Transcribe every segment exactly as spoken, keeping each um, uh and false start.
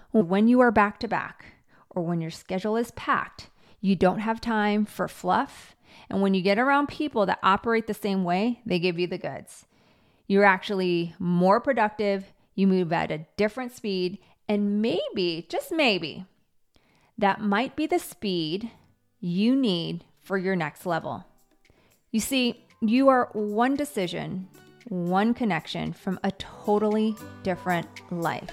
When you are back to back or when your schedule is packed, you don't have time for fluff. And when you get around people that operate the same way, they give you the goods. You're actually more productive, you move at a different speed, and maybe, just maybe, that might be the speed you need for your next level. You see, you are one decision, one connection from a totally different life.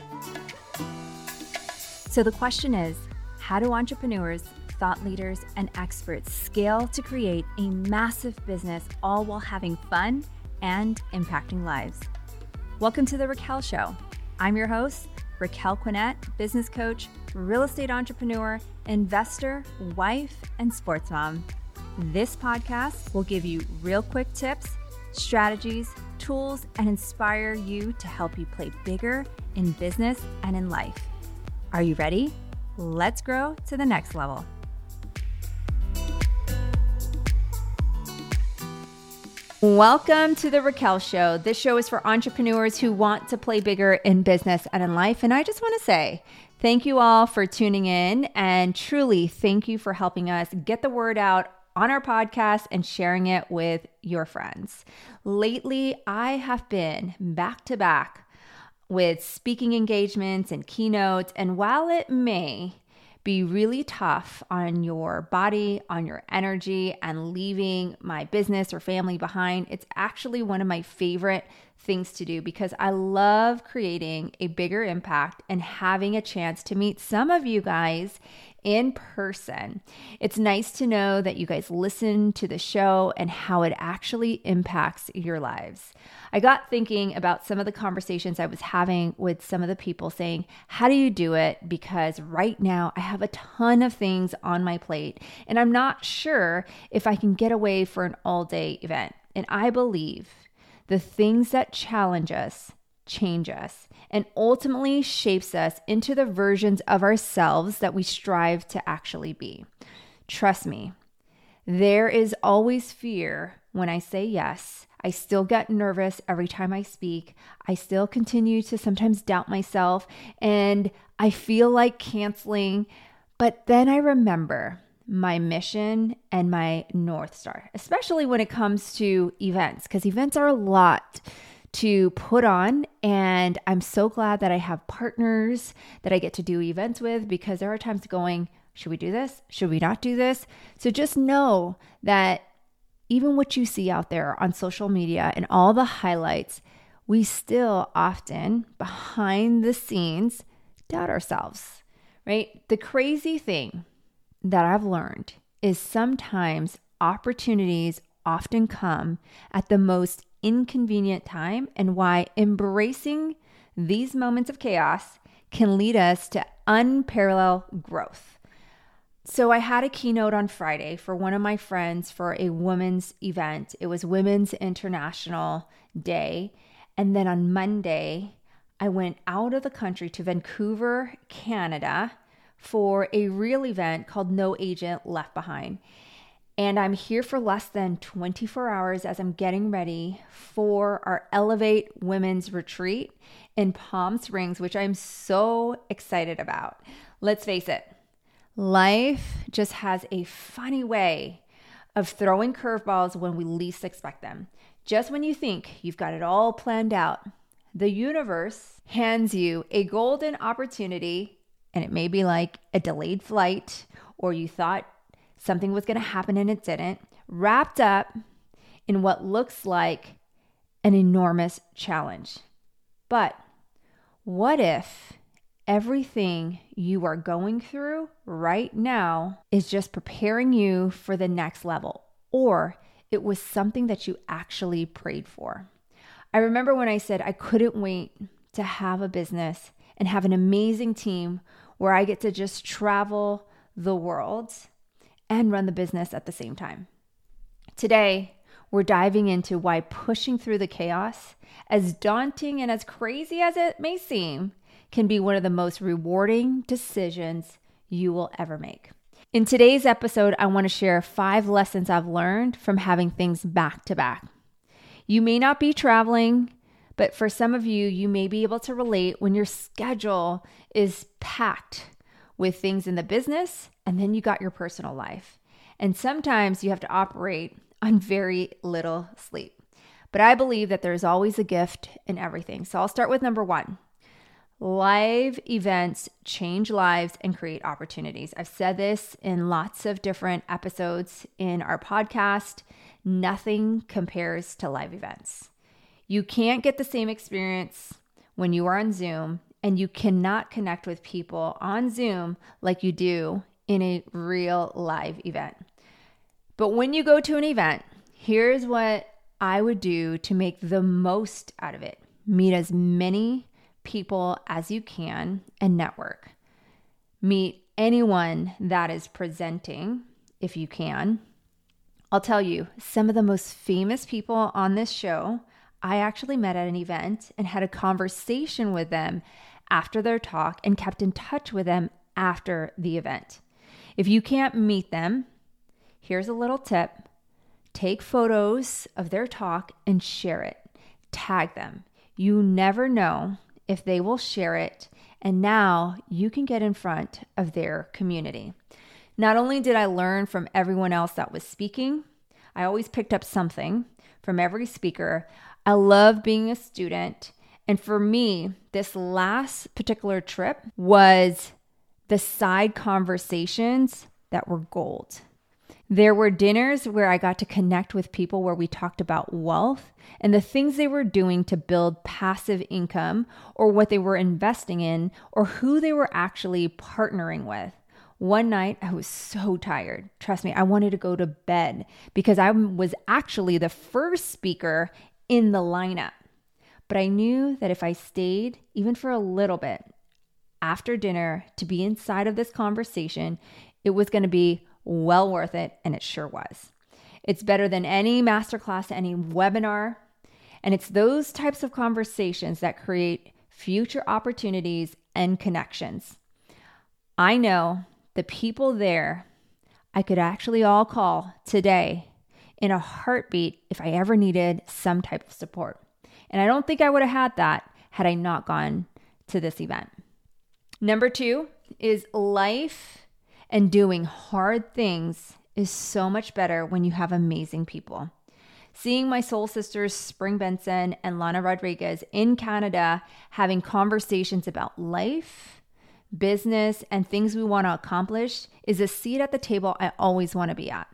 So the question is, how do entrepreneurs, thought leaders, and experts scale to create a massive business all while having fun and impacting lives? Welcome to The Raquel Show. I'm your host, Raquel Quinnett, business coach, real estate entrepreneur, investor, wife, and sports mom. This podcast will give you real quick tips, strategies, tools, and inspire you to help you play bigger in business and in life. Are you ready? Let's grow to the next level. Welcome to The Raquel Show. This show is for entrepreneurs who want to play bigger in business and in life. And I just want to say thank you all for tuning in, and truly thank you for helping us get the word out on our podcast and sharing it with your friends. Lately, I have been back to back with speaking engagements and keynotes. And while it may be really tough on your body, on your energy, and leaving my business or family behind, it's actually one of my favorite things to do because I love creating a bigger impact and having a chance to meet some of you guys in person. It's nice to know that you guys listen to the show and how it actually impacts your lives. I got thinking about some of the conversations I was having with some of the people saying, how do you do it? Because right now I have a ton of things on my plate and I'm not sure if I can get away for an all-day event. And I believe the things that challenge us change us and ultimately shapes us into the versions of ourselves that we strive to actually be. Trust me, there is always fear when I say yes. I still get nervous every time I speak. I still continue to sometimes doubt myself and I feel like canceling, but then I remember my mission and my North Star, especially when it comes to events, because events are a lot to put on. And I'm so glad that I have partners that I get to do events with, because there are times going, should we do this? Should we not do this? So just know that even what you see out there on social media and all the highlights, we still often behind the scenes doubt ourselves, right? The crazy thing that I've learned is sometimes opportunities often come at the most inconvenient time, and why embracing these moments of chaos can lead us to unparalleled growth. So I had a keynote on Friday for one of my friends for a women's event. It was Women's International Day. And then on Monday, I went out of the country to Vancouver, Canada for a real event called No Agent Left Behind. And I'm here for less than twenty-four hours as I'm getting ready for our Elevate Women's Retreat in Palm Springs, which I'm so excited about. Let's face it, life just has a funny way of throwing curveballs when we least expect them. Just when you think you've got it all planned out, the universe hands you a golden opportunity, and it may be like a delayed flight, or you thought something was going to happen and it didn't, wrapped up in what looks like an enormous challenge. But what if everything you are going through right now is just preparing you for the next level, or it was something that you actually prayed for? I remember when I said I couldn't wait to have a business and have an amazing team where I get to just travel the world and run the business at the same time. Today, we're diving into why pushing through the chaos, as daunting and as crazy as it may seem, can be one of the most rewarding decisions you will ever make. In today's episode, I want to share five lessons I've learned from having things back to back. You may not be traveling, But for some of you, you may be able to relate when your schedule is packed with things in the business and then you got your personal life. And sometimes you have to operate on very little sleep. But I believe that there's always a gift in everything. So I'll start with number one. Live events change lives and create opportunities. I've said this in lots of different episodes in our podcast. Nothing compares to live events. You can't get the same experience when you are on Zoom, and you cannot connect with people on Zoom like you do in a real live event. But when you go to an event, here's what I would do to make the most out of it. Meet as many people as you can and network. Meet anyone that is presenting if you can. I'll tell you, some of the most famous people on this show, I actually met at an event and had a conversation with them after their talk and kept in touch with them after the event. If you can't meet them, here's a little tip. Take photos of their talk and share it. Tag them. You never know if they will share it, and now you can get in front of their community. Not only did I learn from everyone else that was speaking, I always picked up something from every speaker. I love being a student, and for me, this last particular trip was the side conversations that were gold. There were dinners where I got to connect with people where we talked about wealth and the things they were doing to build passive income, or what they were investing in, or who they were actually partnering with. One night, I was so tired. Trust me, I wanted to go to bed because I was actually the first speaker in the lineup. But I knew that if I stayed, even for a little bit, after dinner to be inside of this conversation, it was going to be well worth it, and it sure was. It's better than any masterclass, any webinar, and it's those types of conversations that create future opportunities and connections. I know the people there I could actually all call today in a heartbeat if I ever needed some type of support. And I don't think I would have had that had I not gone to this event. Number two is life and doing hard things is so much better when you have amazing people. Seeing my soul sisters, Spring Benson and Lana Rodriguez in Canada, having conversations about life, business, and things we want to accomplish is a seat at the table I always want to be at.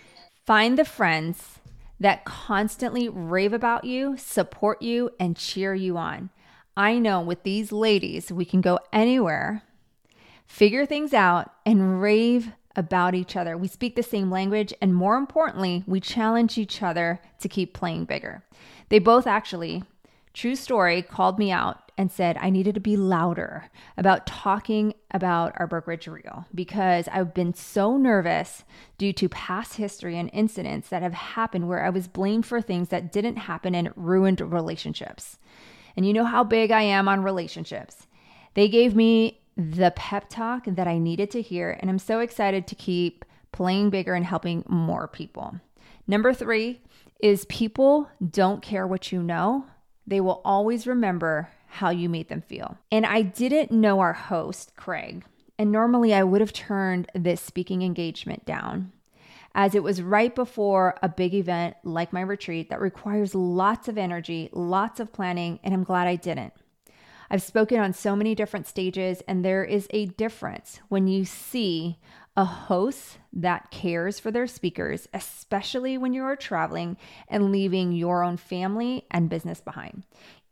Find the friends that constantly rave about you, support you, and cheer you on. I know with these ladies, we can go anywhere, figure things out, and rave about each other. We speak the same language, and more importantly, we challenge each other to keep playing bigger. They both actually, true story, called me out and said I needed to be louder about talking about our brokerage reel because I've been so nervous due to past history and incidents that have happened where I was blamed for things that didn't happen and it ruined relationships. And you know how big I am on relationships. They gave me the pep talk that I needed to hear, and I'm so excited to keep playing bigger and helping more people. Number three is people don't care what you know. They will always remember how you made them feel. And I didn't know our host, Craig, and normally I would have turned this speaking engagement down, as it was right before a big event like my retreat that requires lots of energy, lots of planning, and I'm glad I didn't. I've spoken on so many different stages, and there is a difference when you see a host that cares for their speakers, especially when you are traveling and leaving your own family and business behind.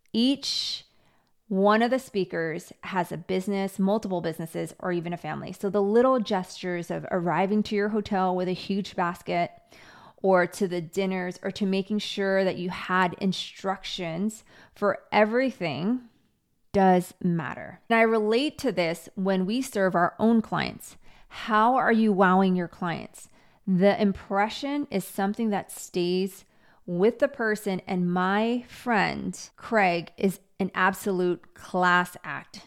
Each one of the speakers has a business, multiple businesses, or even a family. So the little gestures of arriving to your hotel with a huge basket, or to the dinners, or to making sure that you had instructions for everything does matter. And I relate to this when we serve our own clients. How are you wowing your clients? The impression is something that stays with the person, and my friend Craig is an absolute class act.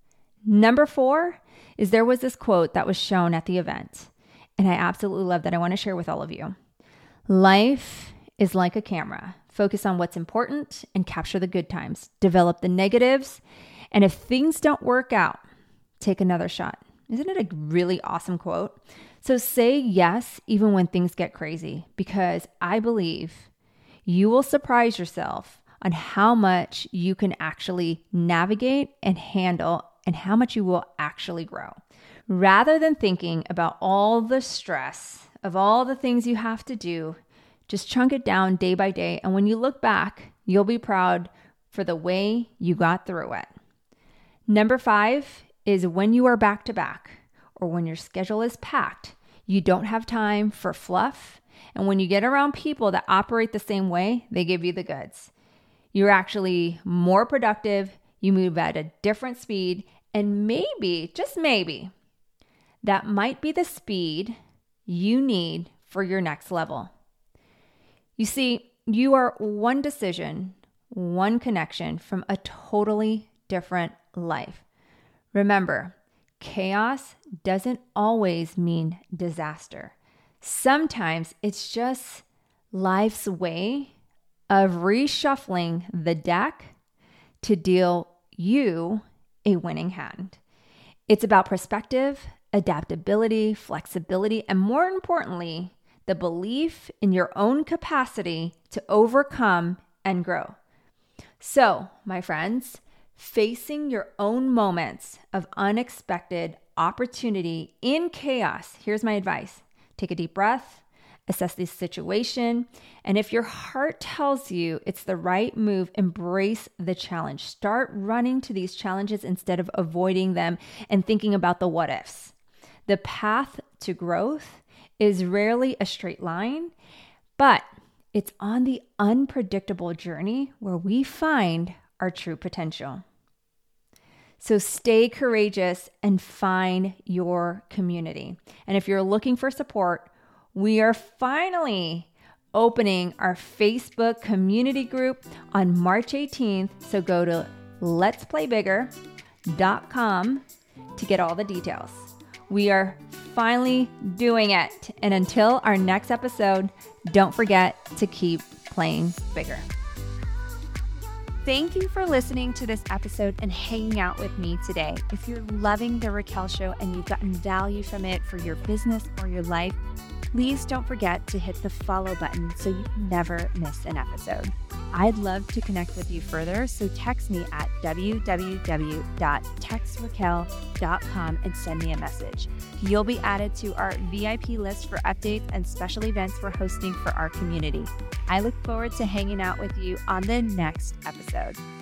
Number four is there was this quote that was shown at the event, and I absolutely love that. I want to share with all of you. Life is like a camera. Focus on what's important and capture the good times. Develop the negatives. And if things don't work out, take another shot. Isn't it a really awesome quote? So say yes, even when things get crazy, because I believe you will surprise yourself on how much you can actually navigate and handle and how much you will actually grow. Rather than thinking about all the stress of all the things you have to do, just chunk it down day by day. And when you look back, you'll be proud for the way you got through it. Number five is when you are back to back or when your schedule is packed, you don't have time for fluff. And when you get around people that operate the same way, they give you the goods. You're actually more productive. You move at a different speed. And maybe, just maybe, that might be the speed you need for your next level. You see, you are one decision, one connection from a totally different life. Remember, chaos doesn't always mean disaster. Sometimes it's just life's way of reshuffling the deck to deal you a winning hand. It's about perspective, adaptability, flexibility, and more importantly, the belief in your own capacity to overcome and grow. So, my friends, facing your own moments of unexpected opportunity in chaos, here's my advice. Take a deep breath, assess the situation, and if your heart tells you it's the right move, embrace the challenge. Start running to these challenges instead of avoiding them and thinking about the what ifs. The path to growth is rarely a straight line, but it's on the unpredictable journey where we find our true potential. So stay courageous and find your community. And if you're looking for support, we are finally opening our Facebook community group on March eighteenth. So go to lets play bigger dot com to get all the details. We are finally doing it. And until our next episode, don't forget to keep playing bigger. Thank you for listening to this episode and hanging out with me today. If you're loving The Raquel Show and you've gotten value from it for your business or your life, please don't forget to hit the follow button so you never miss an episode. I'd love to connect with you further, so text me at w w w dot text raquel dot com and send me a message. You'll be added to our V I P list for updates and special events we're hosting for our community. I look forward to hanging out with you on the next episode.